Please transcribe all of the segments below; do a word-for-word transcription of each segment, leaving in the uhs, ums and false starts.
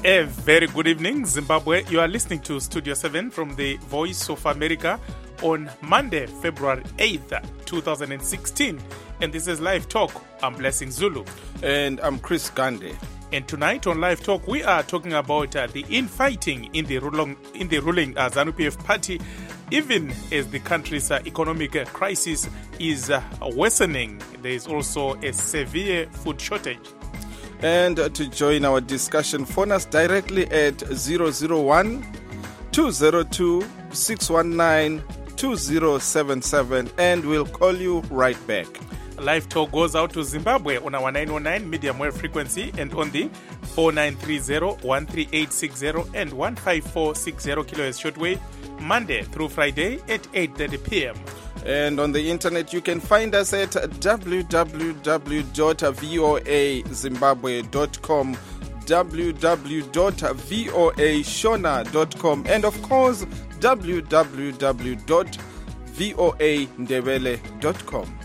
A very good evening, Zimbabwe. You are listening to Studio seven from the Voice of America on Monday, February eighth, twenty sixteen. And this is Live Talk. I'm Blessing Zulu. And I'm Chris Gande. And tonight on Live Talk, we are talking about uh, the infighting in the ruling, in the ruling uh, ZANU-P F party, even as the country's uh, economic uh, crisis is uh, worsening. There is also a severe food shortage. And to join our discussion, phone us directly at zero zero one, two zero two, six one nine, two zero seven seven and we'll call you right back. Live Talk goes out to Zimbabwe on our nine oh nine medium wave frequency and on the four nine three zero, one three eight six zero and one five four six zero kilohertz shortwave, Monday through Friday at eight thirty p.m. And on the internet, you can find us at w w w dot voa zimbabwe dot com, w w w dot voa shona dot com, and of course, w w w dot voa ndebele dot com.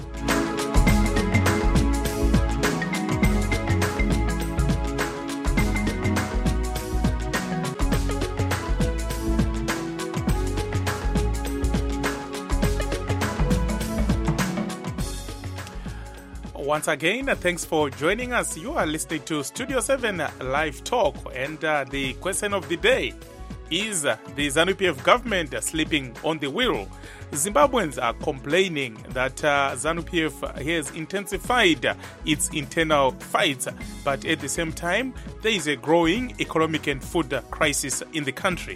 Once again, thanks for joining us. You are listening to Studio seven Live Talk, and uh, the question of the day is uh, the ZANU-P F government sleeping on the wheel. Zimbabweans are complaining that uh, ZANU-P F has intensified uh, its internal fights, but at the same time, there is a growing economic and food crisis in the country.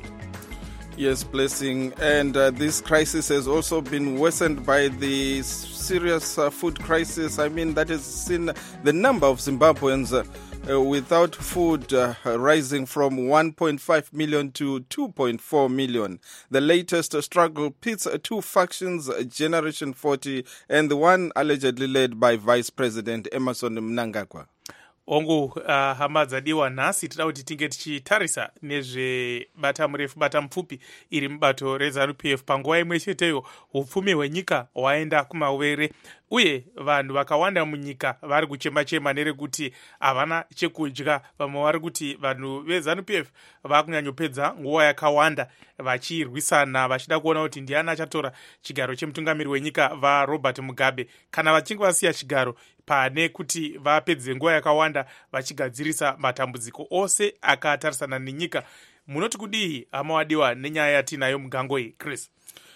Yes, Blessing. And uh, this crisis has also been worsened by the serious uh, food crisis. I mean, that has seen the number of Zimbabweans uh, uh, without food uh, rising from one point five million to two point four million. The latest struggle pits two factions, Generation forty and the one allegedly led by Vice President Emmerson Mnangagwa. Ongu uh, hama dzadiwa nhasi tida kuti tinge tichitarisa nezvebata murefu bata mupfupi iri mubato reZANU-P F. Panguva imwe cheteyo upfumi hwenyika hwaenda kumawere uye vanhu vakawanda munyika vari kuchema-chema nerekuti havana chekudya. Vamwe vari kuti vanhu veZANU-P F vakunyanyopedza nguva yakawanda vachirwisana vachida kuona kuti ndiani achatora chigaro chemutungamiri wenyika vaRobert Mugabe, kana vachinge vasiya chigaro pane kuti vapedze nguva yakawanda vachigadzirisa matambudziko ose akatarisana nenyika. Munoti kudii hama wadiwa nenyaya yatinayo mugango iyi, Chris?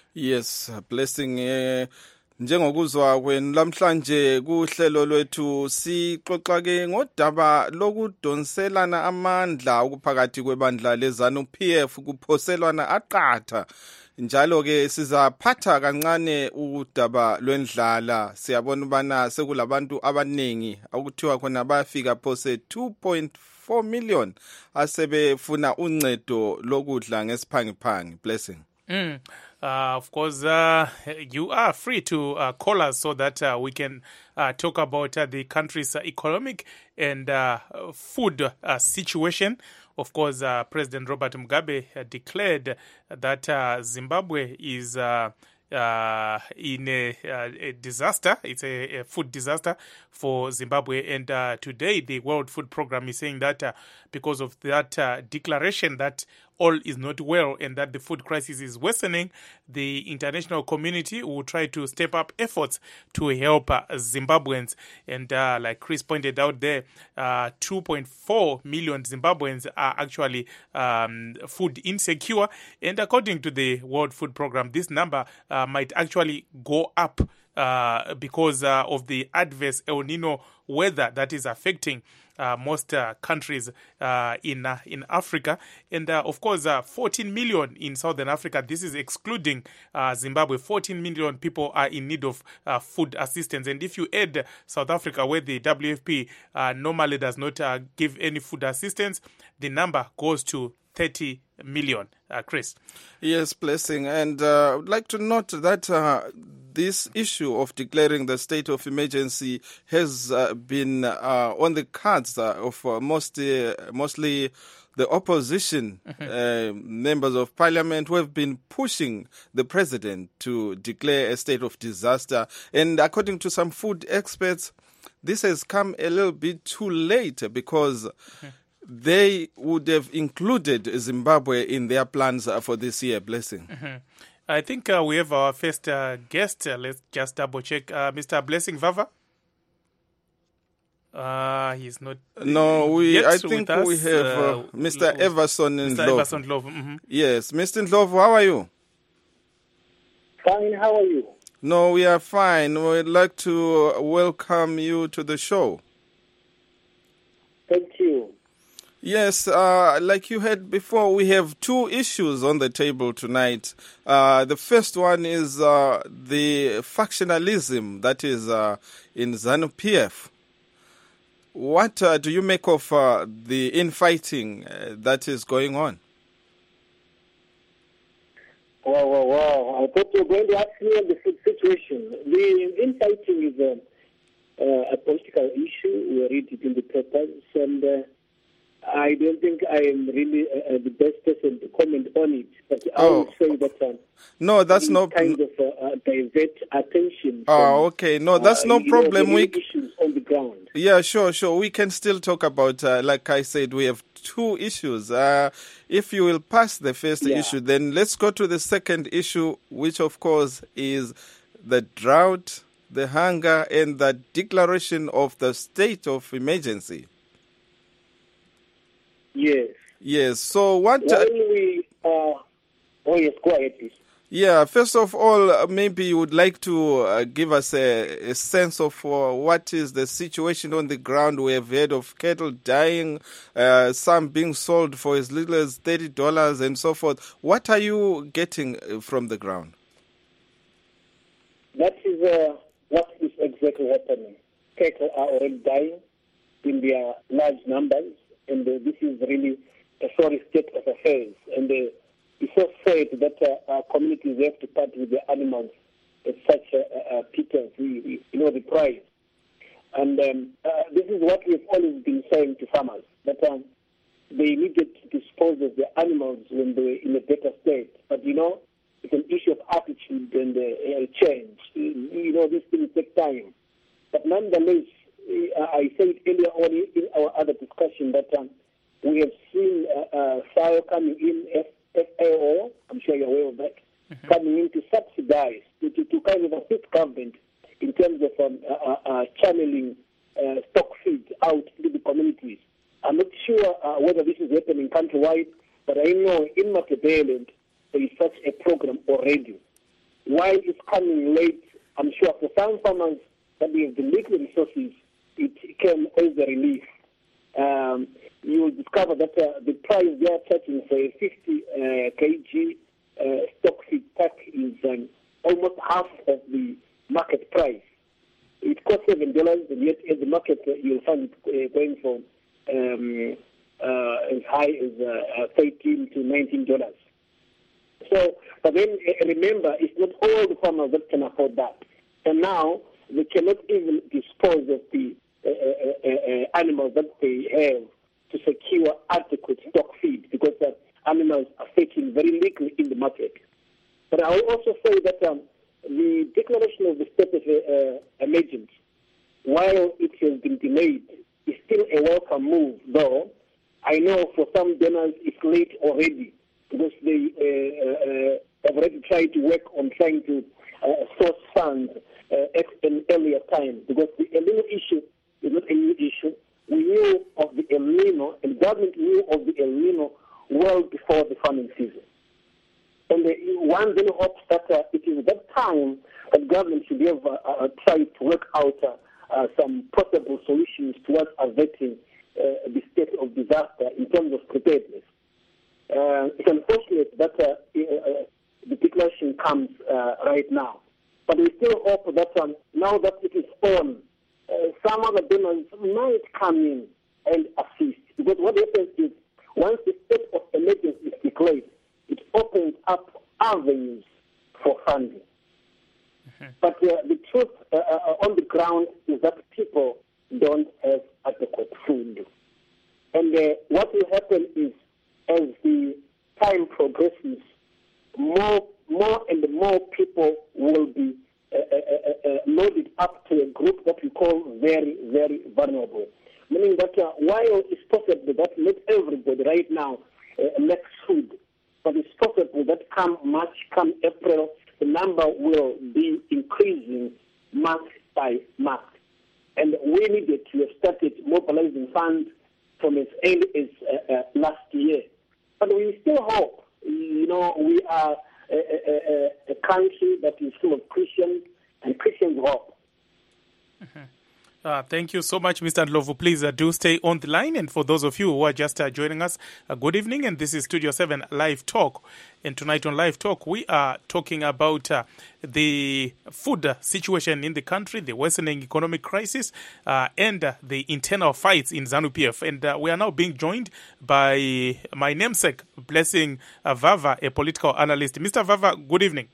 Yes, Blessing. Uh... Njengokuzwa kwenu lamhlanje kuhlelo lwethu sixoxa ke ngodaba lokudonselana amandla ukuphakathi kwebandla leZANU-P F kuphoselwana aqatha. Njalo ke sizaphatha kancane udaba lwendlala. Siyabona ubana sekulabantu abanengi ukuthiwa khona bayafika phose two point four million asebefuna uncedo lokudla ngesiphangiphangi. Blessing. Mm. Uh, of course, uh, you are free to uh, call us so that uh, we can uh, talk about uh, the country's uh, economic and uh, food uh, situation. Of course, uh, President Robert Mugabe uh, declared that uh, Zimbabwe is uh, uh, in a, uh, a disaster. It's a, a food disaster for Zimbabwe. And uh, today, the World Food Programme is saying that uh, because of that uh, declaration that all is not well and that the food crisis is worsening, the international community will try to step up efforts to help uh, Zimbabweans. And uh, like Chris pointed out there, uh, two point four million Zimbabweans are actually um, food insecure. And according to the World Food Programme, this number uh, might actually go up uh, because uh, of the adverse El Nino weather that is affecting Uh, most uh, countries uh, in uh, in Africa, and uh, of course uh, fourteen million in Southern Africa. This is excluding uh, Zimbabwe. fourteen million people are in need of uh, food assistance, and if you add South Africa, where the W F P uh, normally does not uh, give any food assistance, the number goes to thirty million. Uh, Chris. Yes, Blessing. And uh, I would like to note that uh, this issue of declaring the state of emergency has uh, been uh, on the cards uh, of uh, most, uh, mostly the opposition uh, members of parliament who have been pushing the president to declare a state of disaster. And according to some food experts, this has come a little bit too late because they would have included Zimbabwe in their plans uh, for this year, Blessing? Mm-hmm. I think uh, we have our first uh, guest. Uh, let's just double check. Uh, Mister Blessing Vava? Uh, he's not. No, we. Yet I think with we us. have uh, Uh, Mister Everson Ndlovu. Mister Everson Ndlovu. Mm-hmm. Yes, Mister Ndlovu, how are you? Fine, how are you? No, we are fine. We'd like to welcome you to the show. Thank you. Yes, uh, like you heard before, we have two issues on the table tonight. Uh, the first one is uh, the factionalism that is uh, in ZANU-P F. What uh, do you make of uh, the infighting uh, that is going on? Wow, wow, wow. I thought you were going to ask me on the situation. The infighting is a, uh, a political issue. We read it in the papers, and uh, I don't think I am really uh, the best person to comment on it. But I Oh. would say that uh, No, that's no. kind of uh, uh, divert attention. Oh, from, okay. No, that's uh, no you know, problem. the We real issues on the ground. Yeah, sure, sure. We can still talk about, uh, like I said, we have two issues. Uh, if you will pass the first Yeah. issue, then let's go to the second issue, which of course is the drought, the hunger, and the declaration of the state of emergency. Yes. Yes, so what... Uh, When we, uh, oh yes, go ahead, please. yeah, first of all, uh, maybe you would like to uh, give us a, a sense of uh, what is the situation on the ground. We have heard of cattle dying, uh, some being sold for as little as thirty dollars and so forth. What are you getting uh, from the ground? That is uh, what is exactly happening. Cattle are already dying in their large numbers, and uh, this is really a sorry state of affairs. And uh, it's so sad that uh, our communities have to part with their animals at such a, a, a pittance, you know, the price. And um, uh, this is what we've always been saying to farmers, that um, they needed to dispose of their animals when they were in a better state. But, you know, it's an issue of attitude and uh, uh, change. You know, these things take time. But nonetheless, uh, I said earlier on in our other discussion that um, we have seen uh, uh, fire coming in, F A O, I'm sure you're aware of that, mm-hmm. coming in to subsidize, to, to, to kind of assist government in terms of um, uh, uh, channeling uh, stock feed out to the communities. I'm not sure uh, whether this is happening countrywide, but I know in Matabeleland there is such a program already. While it's coming late, I'm sure for some farmers that we have the liquid resources, it came as a relief. Um, you will discover that uh, the price they are charging for a fifty uh, kilograms uh, stock feed pack is um, almost half of the market price. It costs seven dollars, and yet at the market uh, you'll find it uh, going from um, uh, as high as uh, thirteen to nineteen dollars. So, but then uh, remember, it's not all the farmers that can afford that. And now they cannot even dispose of the uh, uh, uh, animals that they have to secure adequate stock feed, because uh, animals are fetching very little in the market. But I will also say that um, the declaration of the state of uh, emergency, while it has been delayed, is still a welcome move, though I know for some donors it's late already, because they uh, uh, have already tried to work on trying to uh, source funds uh, at an earlier time, because the El Nino issue is not a new issue. We knew of the El Nino, and the government knew of the El Nino well before the farming season. And uh, one then hopes that uh, it is that time that government should have uh, uh, tried to work out uh, uh, some possible solutions towards averting uh, the state of disaster in terms of preparedness. Uh, it's unfortunate that uh, uh, the declaration comes uh, right now. But we still hope that um, now that it is on, uh, some other donors might come in and assist. Because what happens is, once the state of emergency is declared, it opens up avenues for funding. Mm-hmm. But uh, the truth uh, uh, on the ground is that people don't have adequate food. And uh, what will happen is, as the time progresses, more, more and more people will be uh, uh, uh, loaded up to a group that we call very, very vulnerable. meaning that uh, while it's possible that not everybody right now uh, makes food, but it's possible that come March, come April, the number will be increasing month by month. And we needed to have started mobilizing funds from as early as uh, uh, last year. But we still hope. You know, we are a, a, a, a country that is full of Christians, and Christians hope. Mm-hmm. Uh, thank you so much, Mister Ndlovu. Please uh, do stay on the line. And for those of you who are just uh, joining us, uh, good evening. And this is Studio seven Live Talk. And tonight on Live Talk, we are talking about uh, the food situation in the country, the worsening economic crisis, uh, and uh, the internal fights in ZANU-P F. And uh, we are now being joined by my namesake, Blessing uh, Vava, a political analyst. Mister Vava, good evening.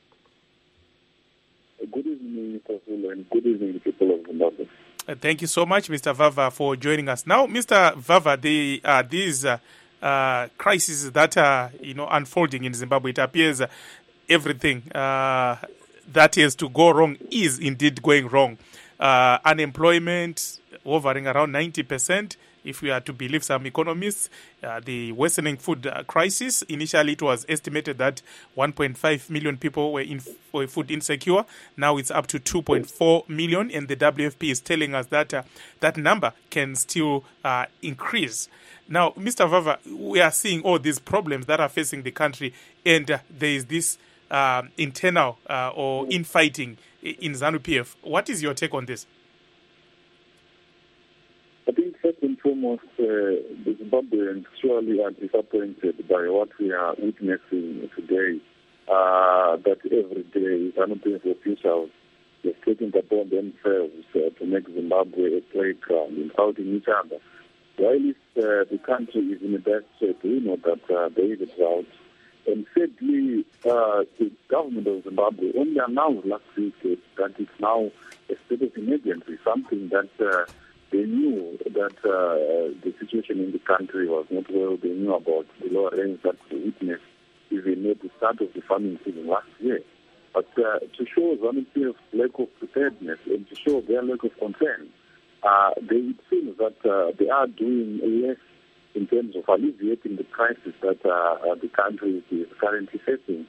Good evening, Mister Zulu, and good evening, people of Zimbabwe. Uh, thank you so much, Mister Vava, for joining us. Now, Mister Vava, the uh, these uh, uh, crises that are you know unfolding in Zimbabwe, it appears uh, everything uh, that is to go wrong is indeed going wrong. Uh, unemployment hovering around ninety percent. If we are to believe some economists, uh, the worsening food uh, crisis, initially it was estimated that one point five million people were, in, were food insecure. Now it's up to two point four million, and the W F P is telling us that uh, that number can still uh, increase. Now, Mister Vava, we are seeing all these problems that are facing the country, and uh, there is this uh, internal uh, or infighting in ZANU-P F. What is your take on this? I think first and foremost, uh, the Zimbabweans surely are disappointed by what we are witnessing today. Uh, that every day, ZANU-P F officials are taking it upon themselves uh, to make Zimbabwe a playground, insulting each other. While uh, the country is in a bad shape, we know that uh, there is a drought. And sadly, uh, the government of Zimbabwe only announced last week that it's now a state of emergency, something that uh, they knew that uh, the situation in the country was not well. They knew about the lower rains that we witnessed even at the start of the farming season last year. But uh, to show ZANU-P F's lack of preparedness and to show their lack of concern, uh, they it seems that uh, they are doing less in terms of alleviating the crisis that uh, the country is currently facing.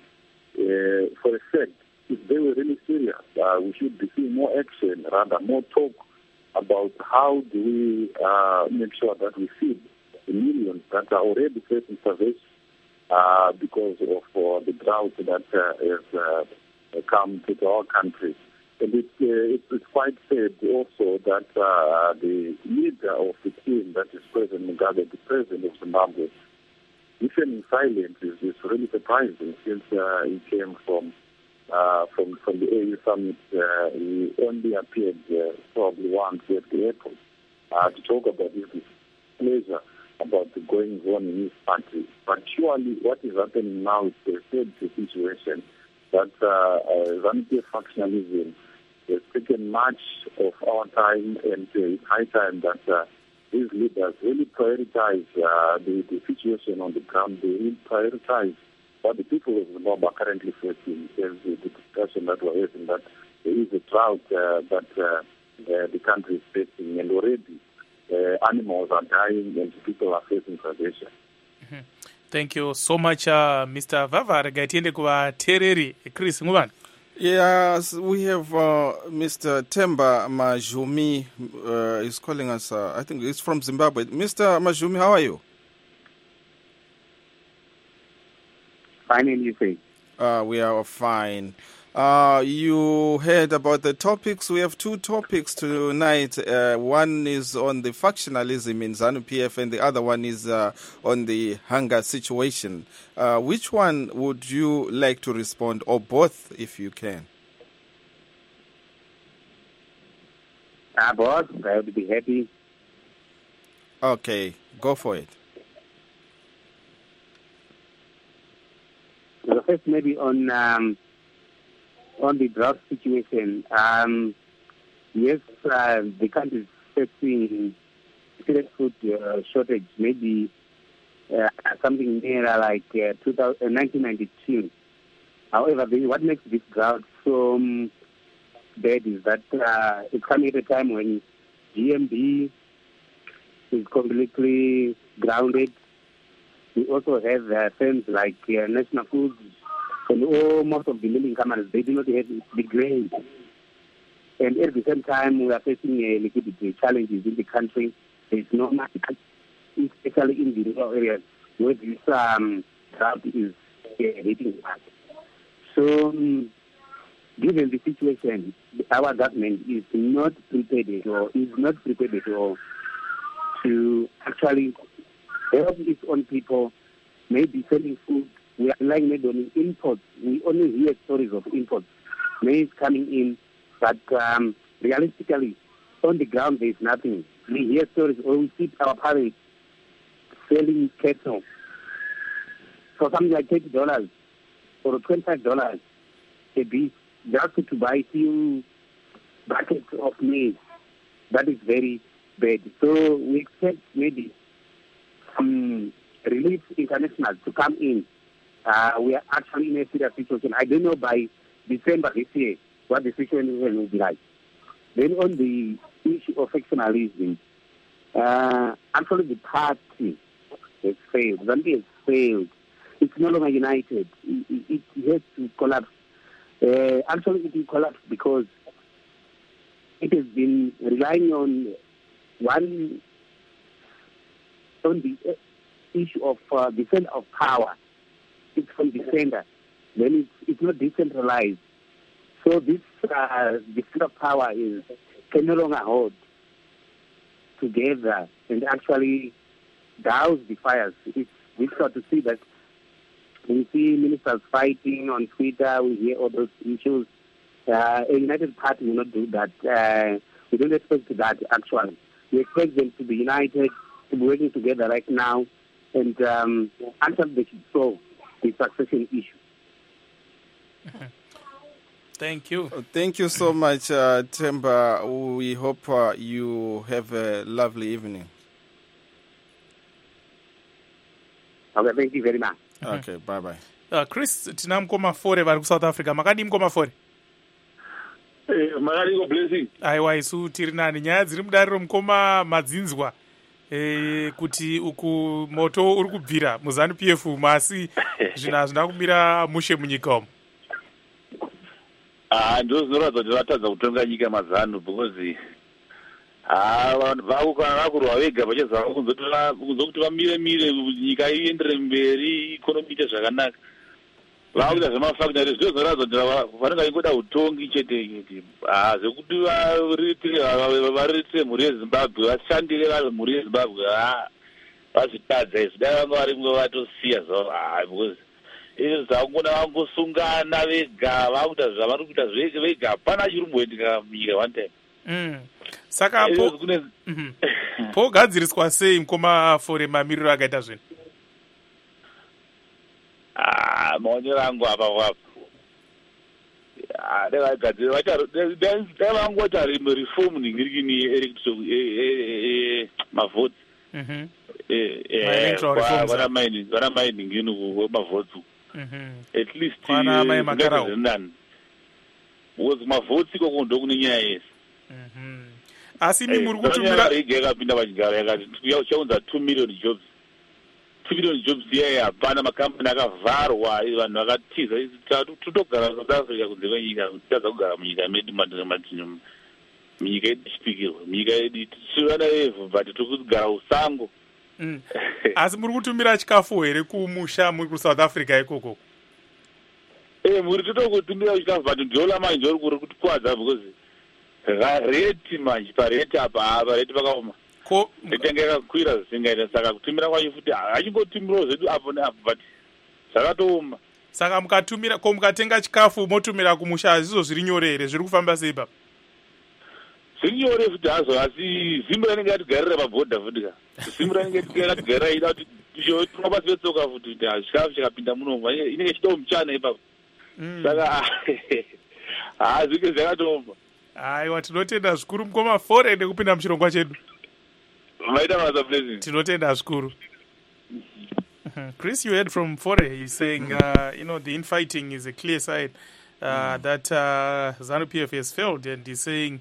Uh, for a fact, if they were really serious, uh, we should be seeing more action, rather more talk about how do we uh, make sure that we feed the millions that are already facing starvation uh, because of uh, the drought that uh, has uh, come to our country. And it, uh, it's, it's quite sad also that uh, the leader of the team, that is President Mugabe, the president of Zimbabwe, even in silence is, is really surprising since uh, he came from Uh, from, from the A U summit. Uh, he only appeared uh, probably once at the airport uh, to talk about his displeasure about the goings on in his country. But surely what is happening now is a sad situation that uh, uh, ZANU-P F factionalism has taken much of our time, and uh, it's high time that uh, these leaders really prioritize uh, the, the situation on the ground. They really prioritize what the people of Zimbabwe are currently facing. There's the discussion that we're having that there is a drought uh, that uh, uh, the country is facing, and already uh, animals are dying and people are facing starvation. Mm-hmm. Thank you so much, uh, Mister Vava. Regatiende kuva tereri Chris Ngubani. Yes, we have uh, Mister Temba Majumi uh, is calling us. Uh, I think it's from Zimbabwe. Mister Majumi, how are you? Fine, and you say? Uh, we are fine. Uh, you heard about the topics. We have two topics tonight. Uh, one is on the factionalism in ZANU-P F, and the other one is uh, on the hunger situation. Uh, which one would you like to respond, or both, if you can? Uh, both. I would be happy. Okay, go for it. So first, maybe on um, on the drought situation. Um, yes, uh, the country is facing serious food uh, shortage. Maybe uh, something near like uh, two thousand, nineteen ninety-two. However, the, what makes this drought so um, bad is that uh, it's coming at a time when G M B is completely grounded. We also have uh, firms like uh, National Foods and all, most of the milling companies, they do not have the grain. And at the same time, we are facing uh, liquidity challenges in the country. There is no market, especially in the rural areas where this um, drought is uh, hitting us. So, um, given the situation, our government is not prepared at all, is not prepared at all to actually help its own people, maybe selling food. We are relying maybe on imports. We only hear stories of imports. Maize coming in, but um, realistically, on the ground there is nothing. We hear stories, or we see our parents selling cattle for something like thirty dollars or twenty-five dollars a beast, just to buy a few buckets of maize. That is very bad. So we expect maybe some relief international to come in. Uh, we are actually in a serious situation. I don't know by December this year what the situation will be like. Then on the issue of factionalism, uh, actually the party has failed. Zambia has failed. It's no longer united. It, it, it has to collapse. Uh, actually, it will collapse because it has been relying on one, on the issue of uh, the center of power. It's from the center. Then it's, it's not decentralized. So this, uh, the center of power is can no longer hold together and actually douse the fires. It's difficult to see that. We see ministers fighting on Twitter. We hear all those issues. Uh, a united party will not do that. Uh, we don't expect that, actually. We expect them to be united, to be working together right now, and um, actually they should solve the succession issue. Mm-hmm. Thank you. Thank you so much, uh, Themba. We hope uh, you have a lovely evening. Okay, thank you very much. Okay, bye bye. Uh, Chris, tina mkoma fore vari South Africa. Makadi mkoma fore? Eh, makadi go blessing. Aiwa, isu tiri nani nyaya dziri mudariro mukoma madzinzwa. Eh, kuti uku moto uri kubvira muzanu P F masi zvina hazvina kumira mushe munyika umu. Ah, ndozinoratidza kuti vatadza kutonga nyika mazanu because ah vanhu vavo kana vakurwa vega vachizava kunzokuti vamire mire nyika iendere mberi ikonomi ite zvakanaka. Vakuita zvemafactory zviro zvinoratidza kuti vanenge vaingoda utongi chete ah zvekuti variritire mhuri yeZimbabwe vashandire vanhu mhuri yeZimbabwe ah vazvitadza izvi dai vanga varimwo vatosiya zvavo ah because izvi zvakungona vangosungana vega vakuita zvavari kuita vega hapana chiri kumboitika munyika one time. Mm. Saka po mm-hmm. po gadziriswa sei mukoma fore mamiriro akaita zvinhu? Ah, maonero angu apa wapo. Ah, dai gadzira vaita dai vangota reform ningirikini electoral mavotes. Mhm. Eh eh vana maini vana maini ngini mavotes. Mhm. At least vana mai makarao. Because mavotes ko ndo kunyanya yesi. Mhm. Asi mi muri kutumira igeka pinda vachigara yakati yachaunza two million jobs. two million jobs yeah hapana makampani akavharwa vanhu vakatiza tutogara South Africa kunze kwenyika kutadza kugara munyika medu matinhu munyika yedu ichipikirwa munyika yedu tivana evhu but tiri kugara usango. Asi muri kutumira chikafu here kumusha muri kuSouth Africa ikoko? Eh muri totokutumira chikafu but ndiola manje ndori kuri kutikwadza because rate manje parate apa apa rate pakaoma ko nditengeka kukwira zvisingaita saka kutumira kwacho futi achingotumirawo zvedu apo neapo but zvakatooma. Saka mukatumira ko mukatenga chikafu motumira kumusha izvo zviri nyore here zviri kufamba sei baba? Zviri nyore futi hazvo asi zimbo ranenge yatigarira pabhodha futi ka zimbo ranenge yatigarira ida kuti tinobasi vetsoka futi kuti chikafu chikapinda munomva inenge chitoo muchana ipapo saka hazvike zvakatooma. Aiwa, tinotenda zvikuru mukoma fore nekupinda muchirongwa chedu. Maita masa blessing. Tinotenda zvikuru. Chris, you heard from Fore. He's saying, uh, you know, the infighting is a clear sign uh, mm. that uh, ZANU-P F has failed, and he's saying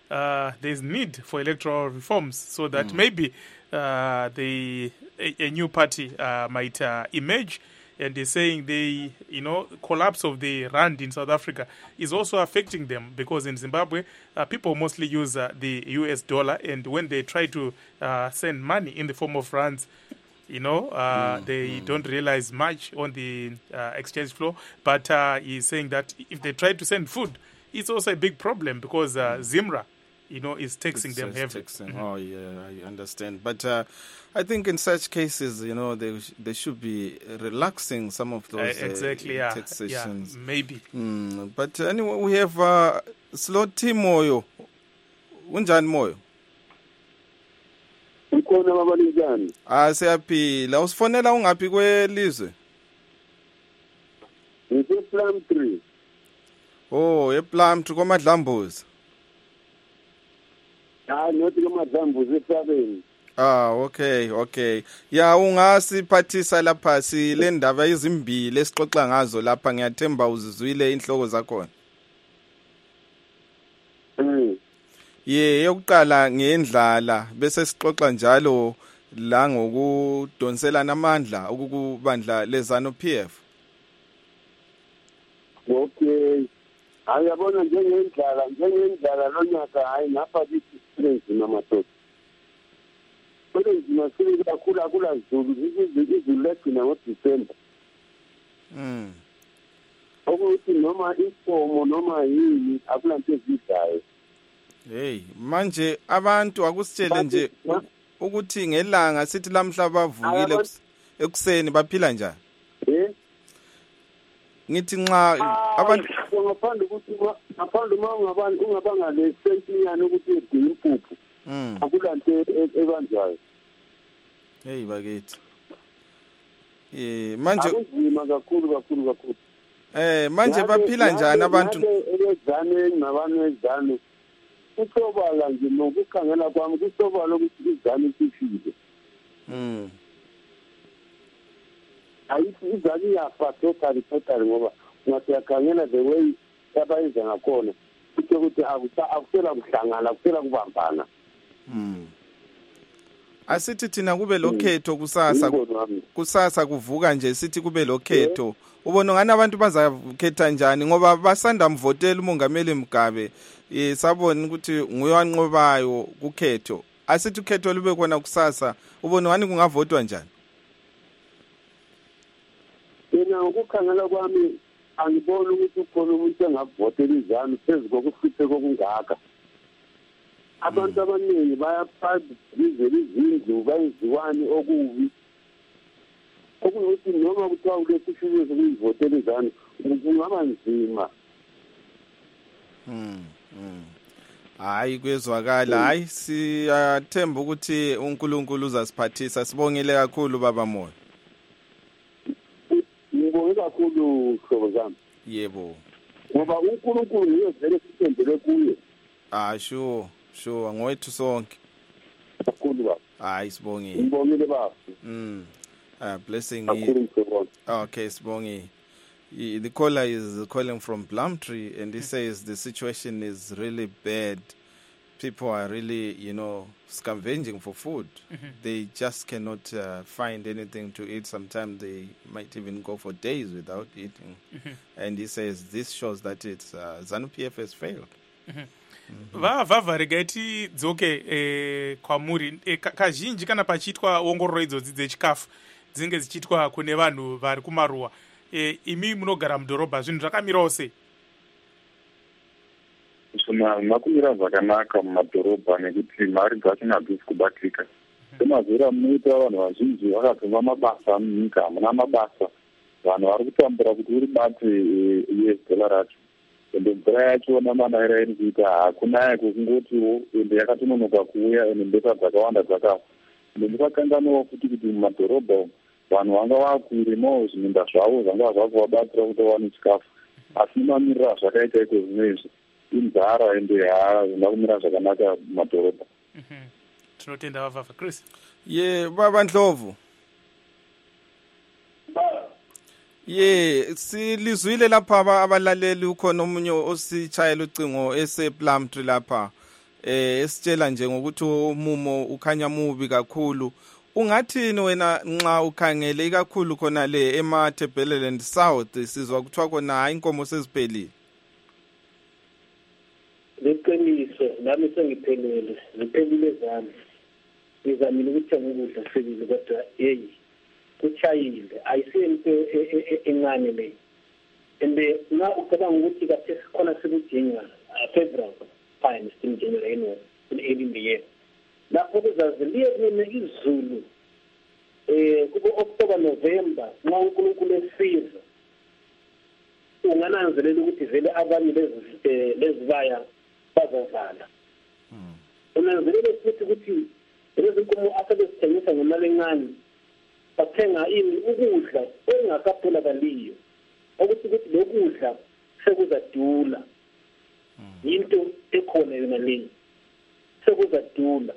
uh, there's need for electoral reforms so that mm. maybe uh, the a, a new party uh, might uh, emerge. And they're saying the you know collapse of the rand in South Africa is also affecting them, because in Zimbabwe uh, people mostly use uh, the U S dollar, and when they try to uh, send money in the form of rands, you know uh, mm, they mm. don't realize much on the uh, exchange flow. But uh, he's saying that if they try to send food, it's also a big problem, because uh, Zimra, you know, is taxing it's, them it's heavily. Taxing. Mm-hmm. Oh yeah, I understand. But uh, I think in such cases, you know, they they should be relaxing some of those uh, exactly, uh, yeah. taxations. Yeah, maybe. Mm, but anyway, we have uh, Slotty Moyo. Unjani Moyo? Ukhona baba linjani? Ah, siyaphila. Usifonela ungaphi kwelizwe? Ngise Plumtree. Oh, ePlumtree kwaMadlambuzi. Ah, nothi kwaMadlambuzi eSabeni. Ah, okay, okay. Ya ungasiphathisa lapha sile ndaba ezimbili esixoxa ngazo lapha, ngiyathemba uzizwile inhloko zakhona. Mm. Ye, yokuqala ngendlala bese sixoxa njalo la ngokudonselana amandla ukubandla lezano P F. Okay. Ayabona njengendlala njengendlala lonyaka hayi ngapha kithi strength namadoda. Kodwa nzima sile kakhulu akula zulu izulu legcina ngoDisemba. Mm. Ukuthi noma ifomo noma yini akulanto ezidlayo. Hey, manje abantu akusitshele nje ukuthi ngelanga sithi lamhla bavukile ekuseni baphila njani? Eh? Ngithi nxa abantu ngaphandle ukuthi ngaphandle uma ungabani ungabanga le sentinyana ukuthi edinga impuphu. Mm. Akulanto ebanjayo. Hey bakithi. Eh manje akunzima kakhulu kakhulu kakhulu. Eh manje baphila njani abantu? Ezane nabantu ezane. Kusobala nje nokukhangela kwami kusobala ukuthi izane sifile. Mm. Ayithi izane yafa totally totally ngoba ngathi yakhangela the way abayiza ngakhona. Kuthe ukuthi akusela kuhlangana akusela kubambana. Mm. Asithi thina kube lokhetho kusasa kusasa kuvuka nje sithi kube lokhetho. Ubona ngani abantu bazakhetha njani ngoba basanda mvotela umongameli Mugabe, eh sabona ukuthi nguyanqobayo kukhetho. Asithi ukhetho lube khona kusasa, ubona ngani kungavotwa njani? Yena ukukhangela kwami angibona ukuthi ukhona umuntu engavotela izanu phezulu kokuhluphe kokungaka. Abantu abaningi bayaphatha izeli izindlu bayiziwani okubi. Okuthi noma kuthiwa kulesifike sokuyivotela izanu kungaba nzima. Mm. Mm. Hayi kwezwakala, hayi siyathemba ukuthi uNkulunkulu uzasiphathisa. Sibongile kakhulu baba Moyo. Ngibonge kakhulu hlobo zami. Yebo. Ngoba uNkulunkulu nguye vele sithembele kuye. Ah sure, sure ngowethu sonke. Kakhulu baba. Hayi sibongile. Ngibongile baba. Mm. Uh, blessing. Okay, Sibongi. The caller is calling from Plumtree, and he says the situation is really bad. People are really, you know, scavenging for food. Mm-hmm. They just cannot uh, find anything to eat. Sometimes they might even go for days without eating. Mm-hmm. And he says this shows that it's uh, ZANU-P F has failed. Mm-hmm. Va vavarega iti dzoke eh, kwamuri eh, kazhinji kana pachitwa ongororo idzodzi dzechikafu dzinenge dzichitwa kune vanhu vari kumaruwa. E, imi munogara mudhorobha zvinhu zvakamirawo sei? Makumira zvakanaka mumadhorobha nekuti mari dzacho hadzisi kubatika. Semazera munoita vanhu vazhinji vakatoma mabasa munyika, hamuna mabasa. Vanhu vari kutambura kuti uri bate U S dollar racho. Ende mvura yacho namanaira iri kuita hakuna yako kungotiwo ende yakatononoka kuuya ende mbesa dzakawanda dzakafa. Ende musakanganwawo futi kuti mumadhorobha vanhu vanga vakuremawo zviminda zvavo zvanga zvakuvabatsira kuti vawane chikafu. Asi mamirira zvakaita iko zvimwe izvi inzara ende hazvina kumira zvakanaka mumadhorobha. Tinotenda vavava. Chris? Ye baba Ndlovu. Ye silizwile lapha abalaleli ukhona omunye ositshayela ucingo esePlumtree lapha eh esitshela nje ngokuthi umumo ukhanya mubi kakhulu. Ungathini wena nxa ukhangele ikakhulu khona le eMatabeleland South sizwa kuthiwa khona inkomo seziphelile? Leqiniso nami sengiphelele, ngiphelile zami. Ngizamile ukuthenga ukudla sebile kodwa hey kuchayile ayisento encane le. Ende na ucabanga ukuthi kahle khona sekudinga February fine still January anyway in the year. Lapho kuzaziliye kune izulu eh kubo October November nxa uNkulunkulu esiza ungananzelela ukuthi vele abanye lezi lezibaya bazavala. Unanzelela futhi ukuthi lezi nkomo asebesithengisa ngemali encane bathenga ini ukudla okungakaphela kaliyo ukuthi ukuthi lokudla sekuzadula. Into ekhona yona le sekuzadula.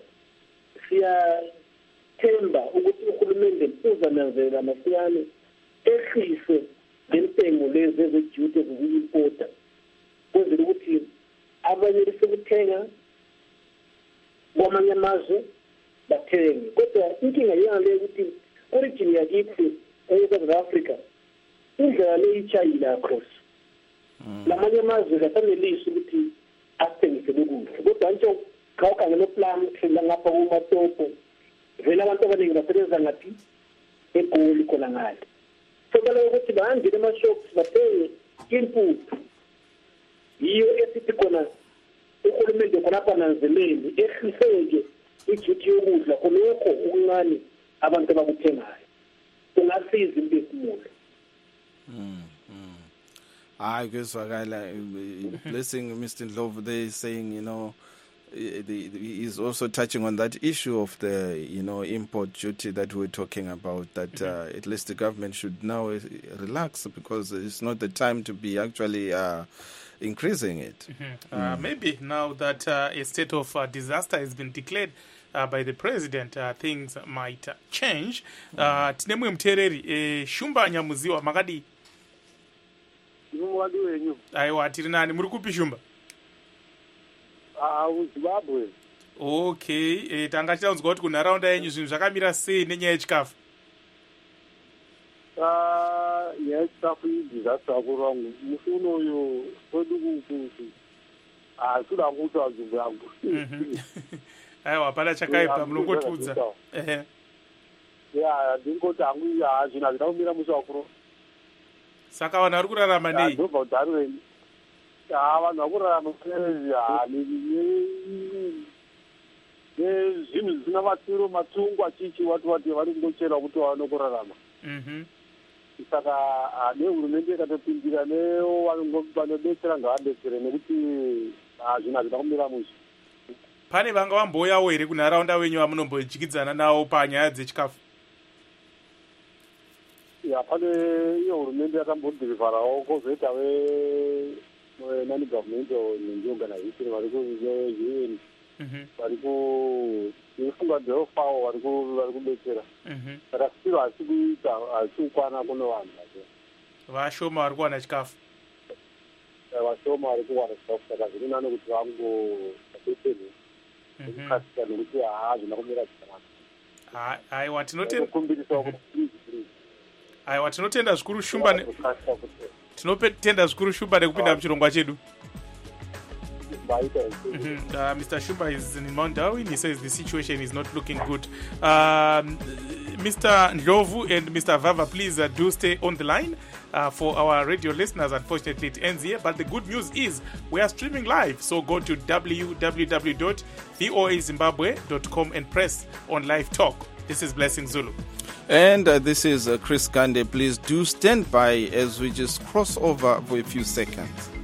Siyathemba ukuthi uhulumende uzananzelela masiyane ehlise lentengo lezi ezeduty zokuimporta kwenzela ukuthi abanye besekuthenga kwamanye amazwe bathenge. Kodwa inkinga yale ukuthi origin yakithi eSouth Africa indlela le ichayila across lamanye amazwe kafanelisi ukuthi athengise lokudla. Kodwa nje khawuka ngeloplan phela ngapha kuMatopo vele abantu abaningi basebenza ngathi eGoli khona ngale. So bala ukuthi bahambile ama-shops bathenge input yiyo esithi khona uhulumende khona bananzeleli ehliseke ijuthi yokudla khonokho okuncane abantu abakuthengayo kungasiza into esimule. I guess blessing Mister Ndlovu there saying, you know, he's also touching on that issue of the, you know, import duty that we're talking about, that uh, at least the government should now relax because it's not the time to be actually uh, increasing it. Mm-hmm. Uh, mm. Maybe now that uh, a state of uh, disaster has been declared uh, by the president, uh, things might uh, change. Tinemwe mtereri, Shumba Nyamuziwa, Magadi. Aiwa, tiri nani, muri kupi Shumba? Ah, uZimbabwe. Okay, eh tangachira unzwa kuti kunharaunda yenyu zvinhu zvakamira sei nenyaya yechikafu? Ah, nyaya yechikafu idisaster akurangu. Musi unoyo kwedu kukuti ah suda nguta nzvimbo yangu. Aiwa, hapana chakaipa munongotudza. Ehe. Ya, ndingoti hangu ya zvina zvinakumira musi wakuro. Saka vanhu vari kurarama nei? Ndobva kudarweni. Ah, vanhu vakurarama nezvinhu zvisina matiro matungu achichi wati wati vari kungochera kuti vaone kurarama. Saka nehurumende ikatopindira nevanodetsera ngavadetsere nekuti zvinhu hazvina kumira mushe. Pane vanga vamboyawo here kunharaunda wenyu vamunombodyidzana nawo panyaya dzechikafu? Ya, pane iyo hurumende yakambodhirivharawo kwozoita nani government nindi organization vari ku-U N vari kufunga dheofawo vari kudetsera. Saka siro hasi kuita hasi kukwana kuno vanhu vashoma vari kuwana chikafu. Vashoma vari kuwana chikafu saka zviri nani kuti vangodetserwe nekukasika nekuti haa zvina kumira zvakanaka. Aiwa, tinotenda kumbirisawo kuti aiwa tinotenda zvikuru Shumba tinotenda zvikuru Shumba nekupinda muchirongwa chedu. Mm-hmm. uh, Mister Shumba is in Mount Darwin. He says the situation is not looking good. Um, Mister Ndlovu and Mister Vava, please uh, do stay on the line uh, for our radio listeners. Unfortunately, it ends here. But the good news is we are streaming live. So go to w w w dot voa zimbabwe dot com and press on live talk. This is Blessing Zulu. And uh, this is uh, Chris Gande. Please do stand by as we just cross over for a few seconds.